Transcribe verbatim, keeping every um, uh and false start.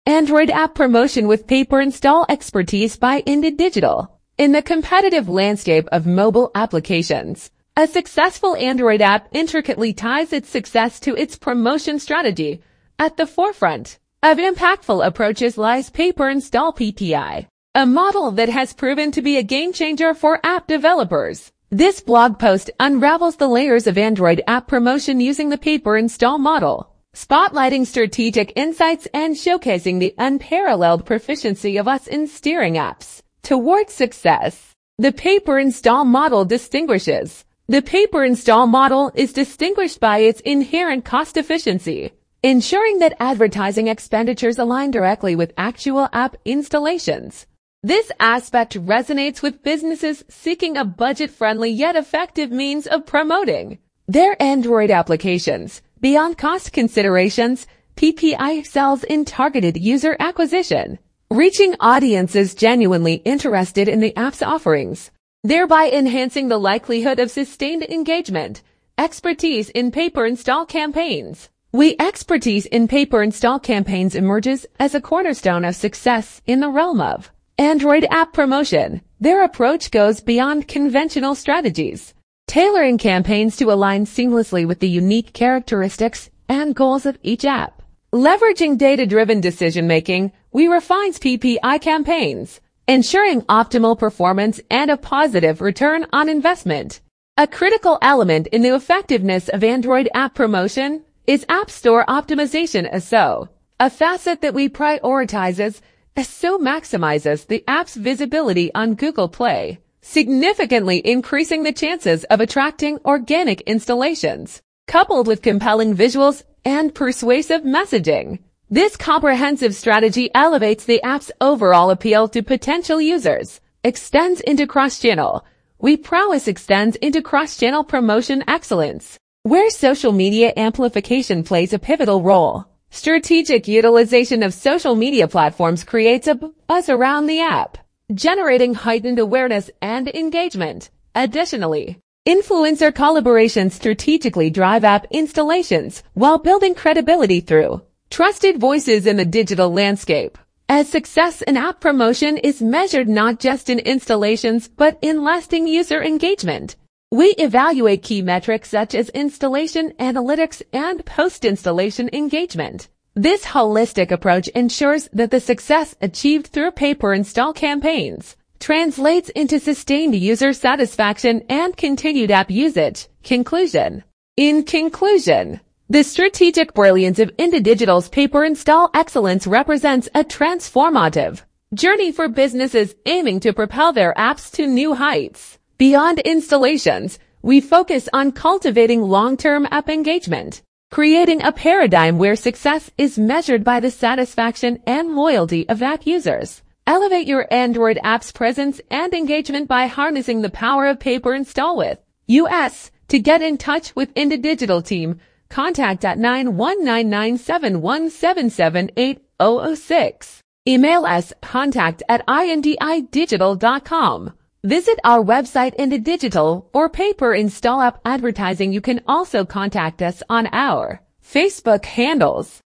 Android app promotion with pay-per-install expertise by IndiDigital. In the competitive landscape of mobile applications, a successful Android app intricately ties its success to its promotion strategy. At the forefront of impactful approaches lies pay-per-install P P I, a model that has proven to be a game-changer for app developers. This blog post unravels the layers of Android app promotion using the pay-per-install model, spotlighting strategic insights and showcasing the unparalleled proficiency of us in steering apps towards success. The pay-per-install model distinguishes. The pay-per-install model is distinguished by its inherent cost efficiency, ensuring that advertising expenditures align directly with actual app installations. This aspect resonates with businesses seeking a budget-friendly yet effective means of promoting their Android applications. Beyond cost considerations, P P I excels in targeted user acquisition, reaching audiences genuinely interested in the app's offerings, thereby enhancing the likelihood of sustained engagement. Expertise in pay-per-install campaigns. We expertise in pay-per-install campaigns emerges as a cornerstone of success in the realm of Android app promotion. Their approach goes beyond conventional strategies, tailoring campaigns to align seamlessly with the unique characteristics and goals of each app. Leveraging data-driven decision-making, we refine P P I campaigns, ensuring optimal performance and a positive return on investment. A critical element in the effectiveness of Android app promotion is App Store optimization S E O, a facet that we prioritize as S E O maximizes the app's visibility on Google Play, significantly increasing the chances of attracting organic installations. Coupled with compelling visuals and persuasive messaging, this comprehensive strategy elevates the app's overall appeal to potential users. Extends into cross-channel. We prowess extends into cross-channel promotion excellence, where social media amplification plays a pivotal role. Strategic utilization of social media platforms creates a buzz around the app, generating heightened awareness and engagement. Additionally, influencer collaborations strategically drive app installations while building credibility through trusted voices in the digital landscape. As success in app promotion is measured not just in installations but in lasting user engagement. We evaluate key metrics such as installation analytics and post-installation engagement. This holistic approach ensures that the success achieved through pay-per-install campaigns translates into sustained user satisfaction and continued app usage. Conclusion. In conclusion, the strategic brilliance of IndiDigital's pay-per-install excellence represents a transformative journey for businesses aiming to propel their apps to new heights. Beyond installations, we focus on cultivating long-term app engagement, creating a paradigm where success is measured by the satisfaction and loyalty of app users. Elevate your Android app's presence and engagement by harnessing the power of pay-per-install with us. To get in touch with IndiDigital team, contact at nine one nine nine seven one seven seven eight zero zero six. Email us contact at indidigital dot com. Visit our website IndiDigital or pay-per-install app advertising. You can also contact us on our Facebook handles.